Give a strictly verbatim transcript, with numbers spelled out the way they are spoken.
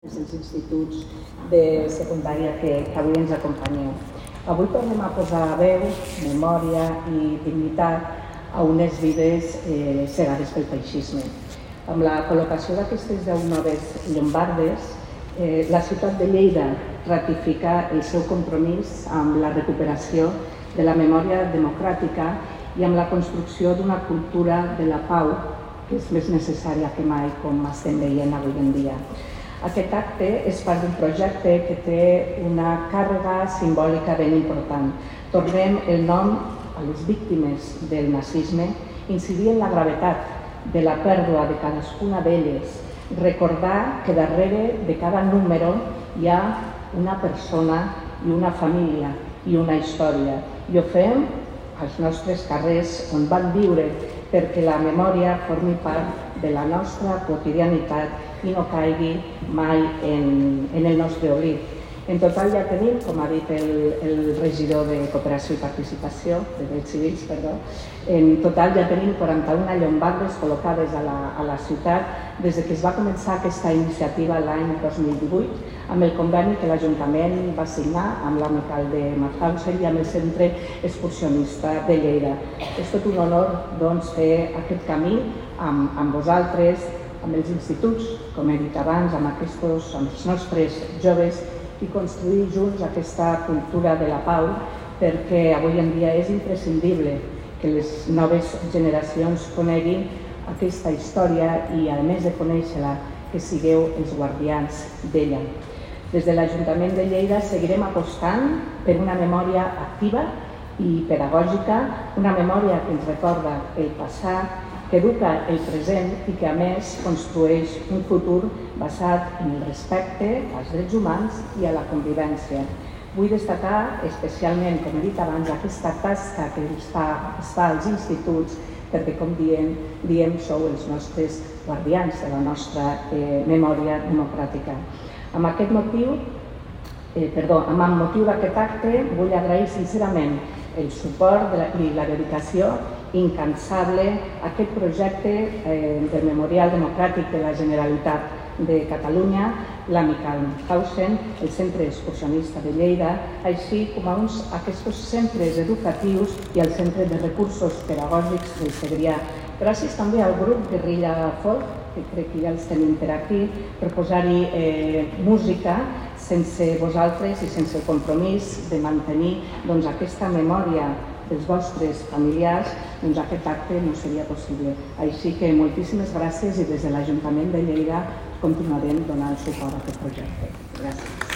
els instituts de secundària que, que avui ens acompanyeu. Avui tornem a posar veu, memòria i dignitat a unes vides eh, cegades pel feixisme. Amb la col·locació d'aquestes deu noves llombardes, eh, la ciutat de Lleida ratifica el seu compromís amb la recuperació de la memòria democràtica i amb la construcció d'una cultura de la pau que és més necessària que mai, com estem veient avui en dia. Aquest acte és part d'un projecte que té una càrrega simbòlica ben important. Tornem el nom a les víctimes del nazisme, incidir en la gravetat de la pèrdua de cadascuna d'elles, recordar que darrere de cada número hi ha una persona i una família i una història. I ho fem als nostres carrers on van viure perquè la memòria formi part de la nostra quotidianitat i no caigui mai en, en el nostre oblit. En total ja tenim, com ha dit el, el regidor de Cooperació i Participació, de Drets Civils, perdó, en total ja tenim quaranta-una llombardes col·locades a la, a la ciutat des que es va començar aquesta iniciativa l'any dos mil divuit, amb el conveni que l'Ajuntament va signar amb l'Amical de Mauthausen i amb el Centre Excursionista de Lleida. És tot un honor doncs, fer aquest camí amb, amb vosaltres, amb els instituts, com he dit abans, amb, aquestos, amb els nostres joves, i construir junts aquesta cultura de la pau, perquè avui en dia és imprescindible que les noves generacions coneguin aquesta història i, a més de conèixer-la, que sigueu els guardians d'ella. Des de l'Ajuntament de Lleida seguirem apostant per una memòria activa i pedagògica, una memòria que ens recorda el passat, que educa el present i que, a més, construeix un futur basat en el respecte als drets humans i a la convivència. Vull destacar especialment, com he dit abans, aquesta tasca que es fa, es fa als instituts, perquè, com diem, diem, sou els nostres guardians de la nostra eh, memòria democràtica. Amb aquest motiu, eh, perdó, amb el motiu d'aquest acte, vull agrair sincerament el suport de la, i la dedicació incansable a aquest projecte eh, del Memorial Democràtic de la Generalitat de Catalunya, l'Amical Mauthausen, el Centre Excursionista de Lleida, així com a uns aquests centres educatius i el Centre de Recursos Pedagògics del Segrià. Gràcies també al grup Guerrilla Folk, que crec que ja els tenim per aquí, per posar-hi eh, música. Sense vosaltres i sense el compromís de mantenir doncs, aquesta memòria dels vostres familiars, doncs aquest acte no seria possible. Així que moltíssimes gràcies i des de l'Ajuntament de Lleida continuarem donant suport a aquest projecte. Gràcies.